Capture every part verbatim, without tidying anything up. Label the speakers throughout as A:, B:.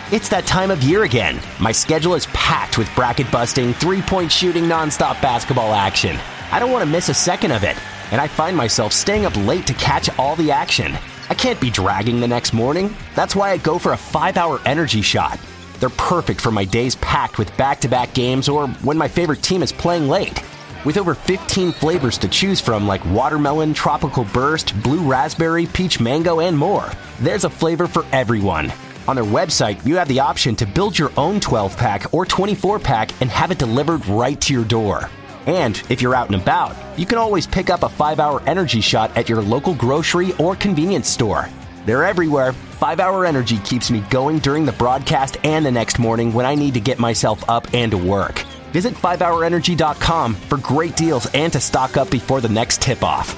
A: It's that time of year again. My schedule is packed with bracket-busting, three-point shooting, nonstop basketball action. I don't want to miss a second of it, and I find myself staying up late to catch all the action. I can't be dragging the next morning. That's why I go for a five-hour energy shot. They're perfect for my days packed with back-to-back games or when my favorite team is playing late. With over fifteen flavors to choose from like watermelon, tropical burst, blue raspberry, peach mango, and more, there's a flavor for everyone. On their website, you have the option to build your own twelve-pack or twenty-four pack and have it delivered right to your door. And if you're out and about, you can always pick up a five-hour energy shot at your local grocery or convenience store. They're everywhere. five-hour Energy keeps me going during the broadcast and the next morning when I need to get myself up and to work. Visit five hour energy dot com for great deals and to stock up before the next tip-off.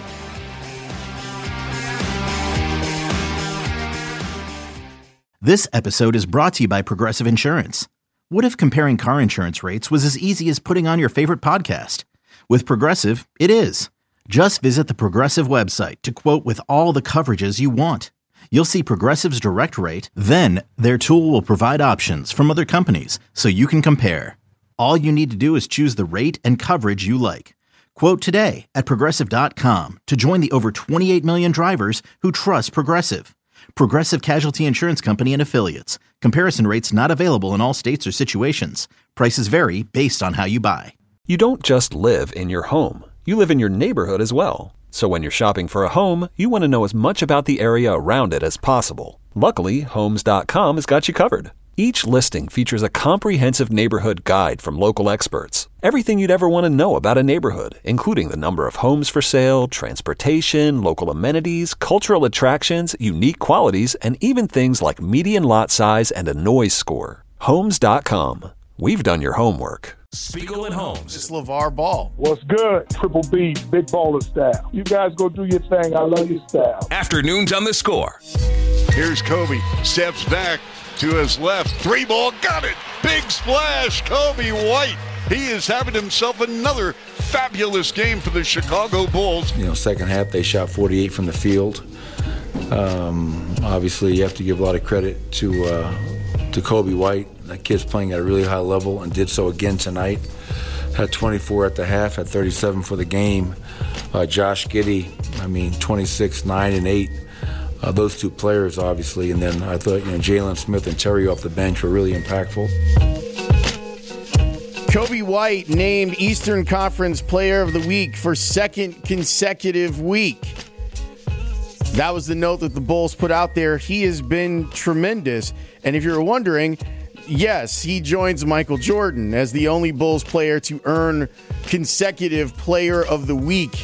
B: This episode is brought to you by Progressive Insurance. What if comparing car insurance rates was as easy as putting on your favorite podcast? With Progressive, it is. Just visit the Progressive website to quote with all the coverages you want. You'll see Progressive's direct rate, then their tool will provide options from other companies so you can compare. All you need to do is choose the rate and coverage you like. Quote today at Progressive dot com to join the over twenty-eight million drivers who trust Progressive. Progressive Casualty Insurance Company and Affiliates. Comparison rates not available in all states or situations. Prices vary based on how you buy.
C: You don't just live in your home. You live in your neighborhood as well. So when you're shopping for a home, you want to know as much about the area around it as possible. Luckily, Homes dot com has got you covered. Each listing features a comprehensive neighborhood guide from local experts. Everything you'd ever want to know about a neighborhood, including the number of homes for sale, transportation, local amenities, cultural attractions, unique qualities, and even things like median lot size and a noise score. Homes dot com. We've done your homework.
D: Spiegel and Holmes.
E: It's LeVar Ball.
F: What's good? Triple B, Big Baller style. You guys go do your thing. I love your style.
D: Afternoons on the Score.
G: Here's Kobe. Steps back to his left. Three ball. Got it. Big splash. Kobe White. He is having himself another fabulous game for the Chicago Bulls.
H: You know, second half they shot forty-eight from the field. Um, obviously, you have to give a lot of credit to uh, to Kobe White. That kid's playing at a really high level and did so again tonight. Had twenty-four at the half, had thirty-seven for the game. Uh, Josh Giddey, I mean, twenty-six, nine, and eight. Uh, those two players, obviously. And then I thought, you know, Jalen Smith and Terry off the bench were really impactful.
E: Kobe White named Eastern Conference Player of the Week for second consecutive week. That was the note that the Bulls put out there. He has been tremendous. And if you're wondering, yes, he joins Michael Jordan as the only Bulls player to earn consecutive Player of the Week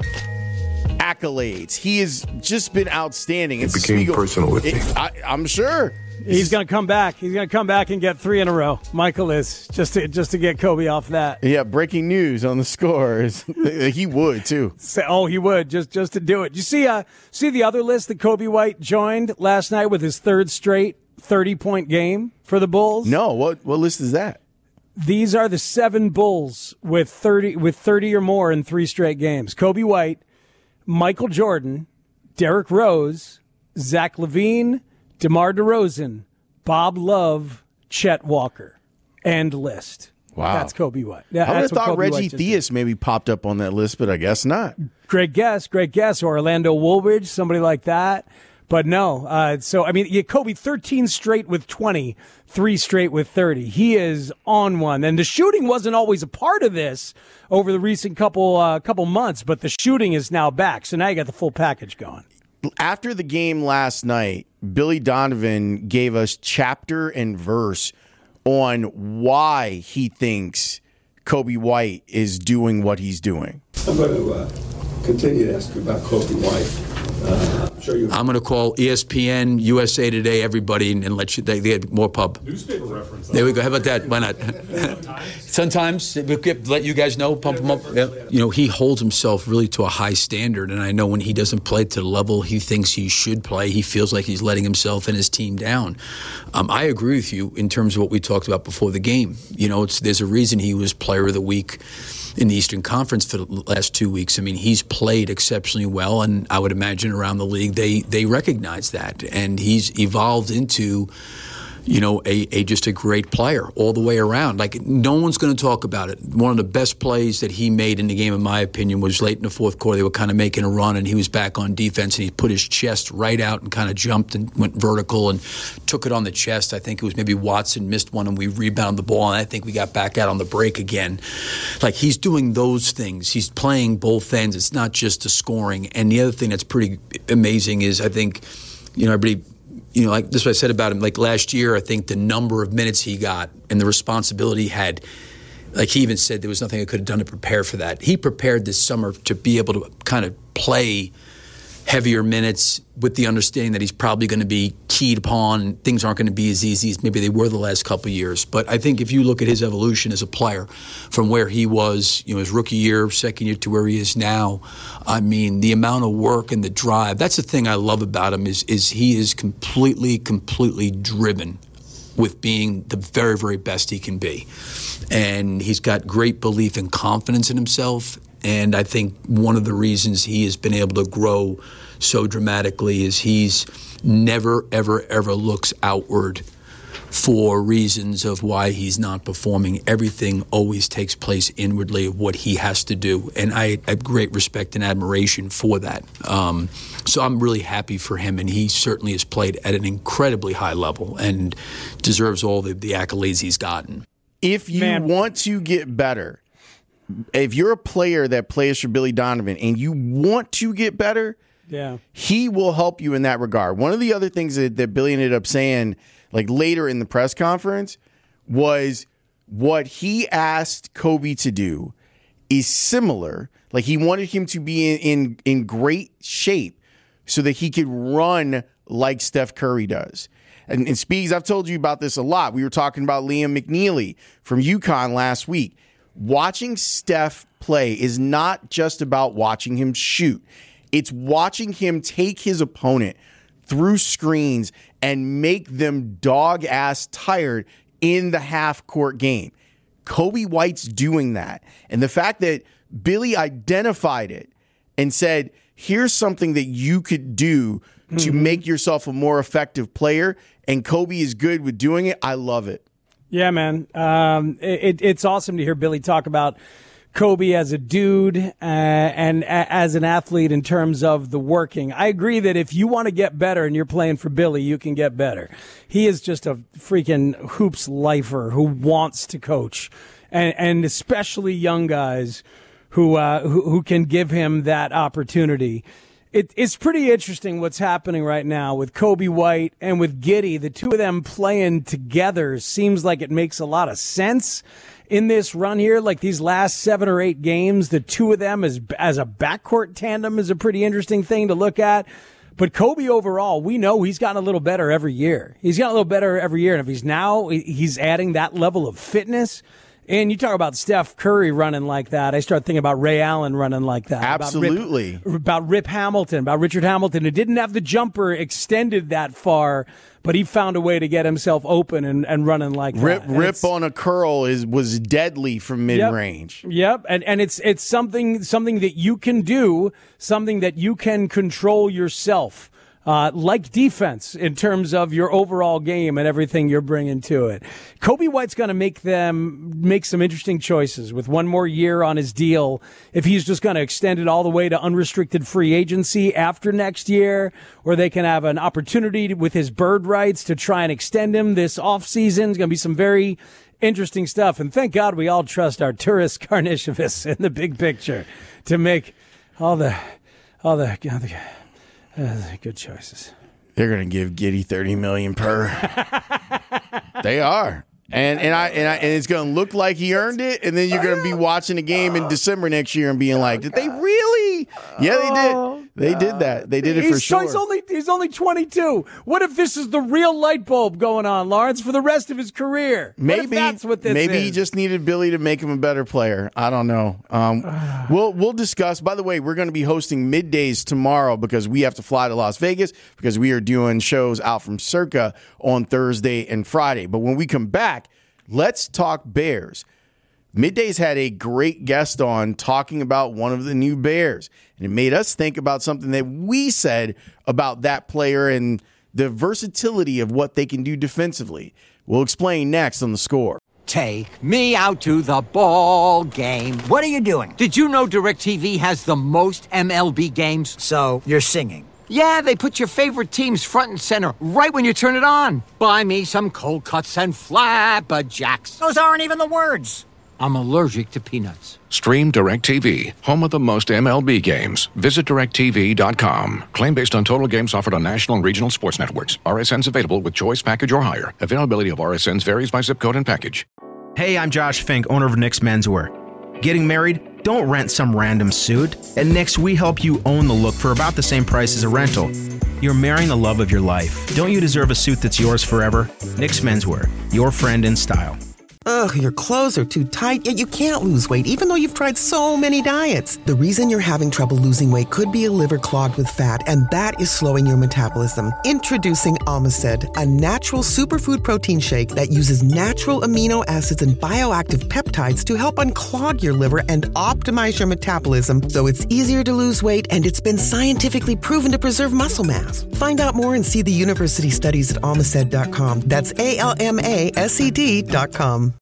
E: accolades. He has just been outstanding.
I: It became Spiegel, personal with
E: it,
I: me.
E: I, I'm sure.
J: He's going to come back. He's going to come back and get three in a row. Michael is, just to just to get Kobe off that.
E: Yeah, breaking news on the Scores. He would, too.
J: Oh, he would, just just to do it. You see, uh, see the other list that Kobe White joined last night with his third straight thirty-point game for the Bulls?
E: No, what what list is that?
J: These are the seven Bulls with thirty with thirty or more in three straight games. Kobe White, Michael Jordan, Derrick Rose, Zach LaVine, DeMar DeRozan, Bob Love, Chet Walker. End list.
E: Wow.
J: That's Kobe White. Yeah,
E: I would have thought
J: Kobe
E: Reggie Theus maybe popped up on that list, but I guess not.
J: Great guess, great guess. Or Orlando Woolridge, somebody like that. But no, uh, so, I mean, yeah, Kobe, thirteen straight with twenty, three straight with thirty. He is on one. And the shooting wasn't always a part of this over the recent couple uh, couple months, but the shooting is now back. So now you got the full package going.
E: After the game last night, Billy Donovan gave us chapter and verse on why he thinks Kobe White is doing what he's doing.
I: I'm going to uh, continue to ask you about Kobe White. Uh, I'm, sure
K: I'm going to call E S P N, U S A Today, everybody, and, and let you. They, they get more pub.
L: Newspaper reference.
K: There we go. How about that? Why not? Sometimes we'll get, let you guys know, pump him up. Yeah. You know, he holds himself really to a high standard, and I know when he doesn't play to the level he thinks he should play, he feels like he's letting himself and his team down. Um, I agree with you in terms of what we talked about before the game. You know, it's, there's a reason he was Player of the Week in the Eastern Conference for the last two weeks. I mean, he's played exceptionally well, and I would imagine around the league they they recognize that, and he's evolved into, you know, a, a just a great player all the way around. Like, no one's going to talk about it. One of the best plays that he made in the game, in my opinion, was late in the fourth quarter. They were kind of making a run, and he was back on defense, and he put his chest right out and kind of jumped and went vertical and took it on the chest. I think it was maybe Watson missed one, and we rebounded the ball, and I think we got back out on the break again. Like, he's doing those things. He's playing both ends. It's not just the scoring. And the other thing that's pretty amazing is, I think, you know, everybody, you know, like this is what I said about him. Like last year, I think the number of minutes he got and the responsibility he had, like he even said there was nothing I could have done to prepare for that. He prepared this summer to be able to kind of play heavier minutes with the understanding that he's probably going to be keyed upon. Things aren't going to be as easy as maybe they were the last couple of years. But I think if you look at his evolution as a player from where he was, you know, his rookie year, second year to where he is now, I mean, the amount of work and the drive, that's the thing I love about him is, is he is completely, completely driven with being the very, very best he can be. And he's got great belief and confidence in himself. And I think one of the reasons he has been able to grow so dramatically is he's never, ever, ever looks outward for reasons of why he's not performing. Everything always takes place inwardly of what he has to do. And I have great respect and admiration for that. Um, so I'm really happy for him. And he certainly has played at an incredibly high level and deserves all the, the accolades he's gotten.
E: If you Man. want to get better, if you're a player that plays for Billy Donovan and you want to get better,
J: yeah,
E: he will help you in that regard. One of the other things that, that Billy ended up saying, like later in the press conference, was what he asked Kobe to do is similar. Like he wanted him to be in, in, in great shape so that he could run like Steph Curry does. And, and Speaks, I've told you about this a lot. We were talking about Liam McNeely from UConn last week. Watching Steph play is not just about watching him shoot. It's watching him take his opponent through screens and make them dog-ass tired in the half-court game. Kobe White's doing that. And the fact that Billy identified it and said, here's something that you could do to mm-hmm. make yourself a more effective player, and Kobe is good with doing it, I love it.
J: Yeah, man. Um, it, it's awesome to hear Billy talk about Kobe as a dude uh, and a, as an athlete in terms of the working. I agree that if you want to get better and you're playing for Billy, you can get better. He is just a freaking hoops lifer who wants to coach, and, and especially young guys who, uh, who who can give him that opportunity. It, it's pretty interesting what's happening right now with Kobe White and with Giddey. The two of them playing together seems like it makes a lot of sense in this run here. Like these last seven or eight games, the two of them as, as a backcourt tandem is a pretty interesting thing to look at. But Kobe overall, we know he's gotten a little better every year. He's gotten a little better every year. And if he's now, he's adding that level of fitness. And you talk about Steph Curry running like that. I start thinking about Ray Allen running like that.
E: Absolutely.
J: About Rip, about Rip Hamilton, about Richard Hamilton, who didn't have the jumper extended that far, but he found a way to get himself open and, and running like
E: Rip,
J: that. And
E: Rip on a curl is was deadly from mid-range.
J: Yep, yep. And and it's it's something something that you can do, something that you can control yourself. Uh, like defense in terms of your overall game and everything you're bringing to it. Kobe White's going to make them make some interesting choices with one more year on his deal. If he's just going to extend it all the way to unrestricted free agency after next year, or they can have an opportunity with his bird rights to try and extend him this offseason. It's going to be some very interesting stuff. And thank God we all trust our Arturas Karnisovas in the big picture to make all the, all the, all the Uh, good choices.
E: They're going to give Giddey thirty million dollars per. They are. And and I and I and it's going to look like he earned it, and then you're going to be watching the game in December next year and being like, "Did they really?" Yeah, they did. They did that. They did it
J: he's,
E: for sure.
J: He's only he's only twenty-two. What if this is the real light bulb going on, Lawrence, for the rest of his career?
E: Maybe
J: what if that's what this
E: maybe
J: is?
E: he just needed Billy to make him a better player. I don't know. Um, we'll we'll discuss. By the way, we're going to be hosting middays tomorrow because we have to fly to Las Vegas because we are doing shows out from Circa on Thursday and Friday. But when we come back, let's talk Bears. Middays had a great guest on talking about one of the new Bears, and it made us think about something that we said about that player and the versatility of what they can do defensively. We'll explain next on The Score.
L: Take me out to the ball game.
M: What are you doing?
L: Did you know DirecTV has the most M L B games?
M: So, you're singing.
L: Yeah, they put your favorite teams front and center right when you turn it on. Buy me some cold cuts and flapjacks.
M: Those aren't even the words.
L: I'm allergic to peanuts.
N: Stream DirecTV, home of the most M L B games. Visit direct T V dot com. Claim based on total games offered on national and regional sports networks. R S Ns available with choice package or higher. Availability of R S Ns varies by zip code and package.
O: Hey, I'm Josh Fink, owner of Nick's Menswear. Getting married? Don't rent some random suit. At Nick's, we help you own the look for about the same price as a rental. You're marrying the love of your life. Don't you deserve a suit that's yours forever? Nick's Menswear, your friend in style.
P: Ugh, your clothes are too tight, yet you can't lose weight even though you've tried so many diets. The reason you're having trouble losing weight could be a liver clogged with fat, and that is slowing your metabolism. Introducing Omicid, a natural superfood protein shake that uses natural amino acids and bioactive peptides to help unclog your liver and optimize your metabolism so it's easier to lose weight, and it's been scientifically proven to preserve muscle mass. Find out more and see the university studies at Omicid dot com. That's A L M A S E D dot com.